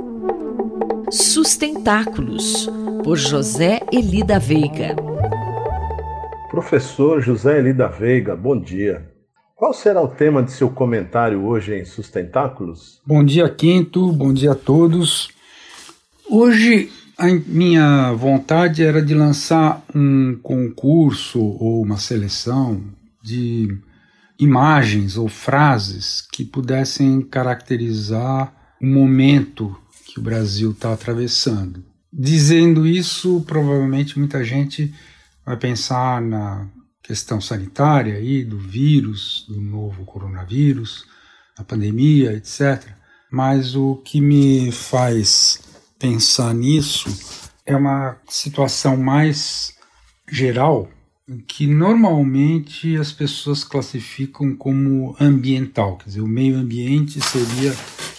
Sustentáculos, por José Eli da Veiga. Professor José Eli da Veiga, bom dia. Qual será o tema de seu comentário hoje em Sustentáculos? Bom dia, Quinto, bom dia a todos. Hoje a minha vontade era de lançar um concurso ou uma seleção de imagens ou frases que pudessem caracterizar o momento que o Brasil está atravessando. Dizendo isso, provavelmente muita gente vai pensar na questão sanitária aí, do vírus, do novo coronavírus, da pandemia, etc. Mas o que me faz pensar nisso é uma situação mais geral, que normalmente as pessoas classificam como ambiental. Quer dizer, o meio ambiente seria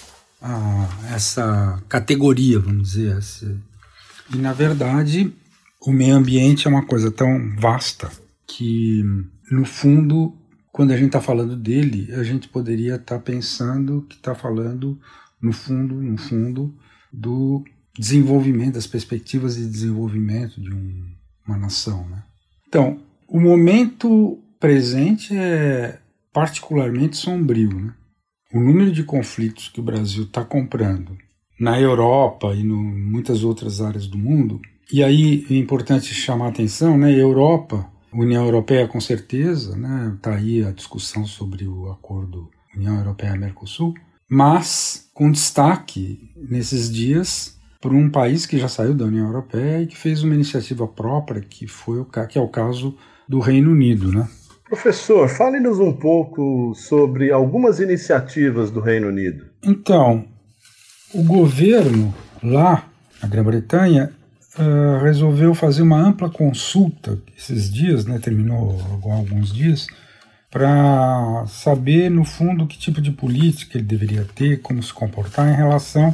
essa categoria, vamos dizer assim. E, na verdade, o meio ambiente é uma coisa tão vasta que, no fundo, quando a gente está falando dele, a gente poderia estar pensando que está falando, no fundo, do desenvolvimento, das perspectivas de desenvolvimento de uma nação, né? Então, o momento presente é particularmente sombrio, né? O número de conflitos que o Brasil está comprando na Europa e em muitas outras áreas do mundo, e aí é importante chamar a atenção, né? Europa, União Europeia com certeza, né? Está aí a discussão sobre o acordo União Europeia-Mercosul, mas com destaque nesses dias por um país que já saiu da União Europeia e que fez uma iniciativa própria, que é o caso do Reino Unido, né? Professor, fale-nos um pouco sobre algumas iniciativas do Reino Unido. Então, o governo lá, na Grã-Bretanha, resolveu fazer uma ampla consulta esses dias, né, terminou há alguns dias, para saber, no fundo, que tipo de política ele deveria ter, como se comportar em relação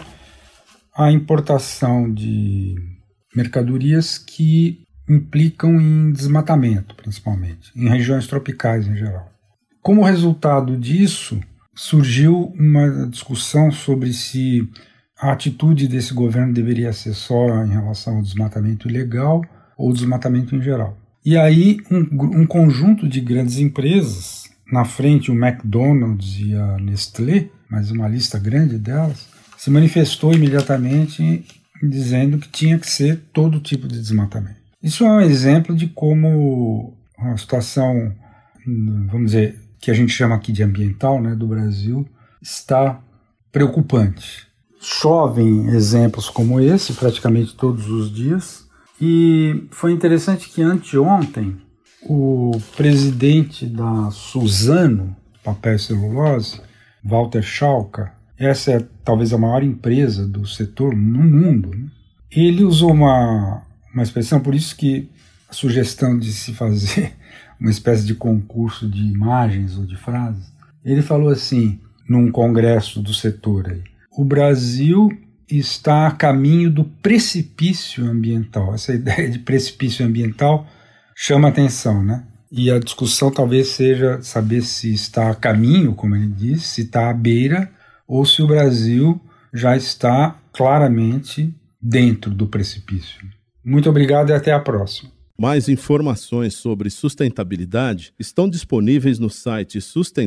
à importação de mercadorias que implicam em desmatamento, principalmente, em regiões tropicais em geral. Como resultado disso, surgiu uma discussão sobre se a atitude desse governo deveria ser só em relação ao desmatamento ilegal ou desmatamento em geral. E aí um conjunto de grandes empresas, na frente o McDonald's e a Nestlé, mas uma lista grande delas, se manifestou imediatamente dizendo que tinha que ser todo tipo de desmatamento. Isso é um exemplo de como a situação, vamos dizer, que a gente chama aqui de ambiental, né, do Brasil, está preocupante. Chovem exemplos como esse praticamente todos os dias, e foi interessante que anteontem o presidente da Suzano, papel e celulose, Walter Schalka, essa é talvez a maior empresa do setor no mundo, né? Ele usou uma expressão, por isso que a sugestão de se fazer uma espécie de concurso de imagens ou de frases, ele falou assim, num congresso do setor aí: o Brasil está a caminho do precipício ambiental. Essa ideia de precipício ambiental chama atenção, né? E a discussão talvez seja saber se está a caminho, como ele disse, se está à beira, ou se o Brasil já está claramente dentro do precipício. Muito obrigado e até a próxima. Mais informações sobre sustentabilidade estão disponíveis no site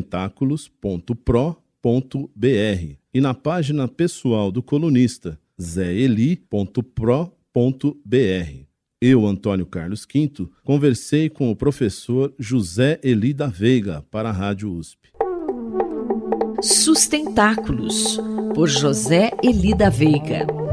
sustentáculos.pro.br e na página pessoal do colunista zeeli.pro.br. Eu, Antônio Carlos Quinto, conversei com o professor José Eli da Veiga para a Rádio USP. Sustentáculos, por José Eli da Veiga.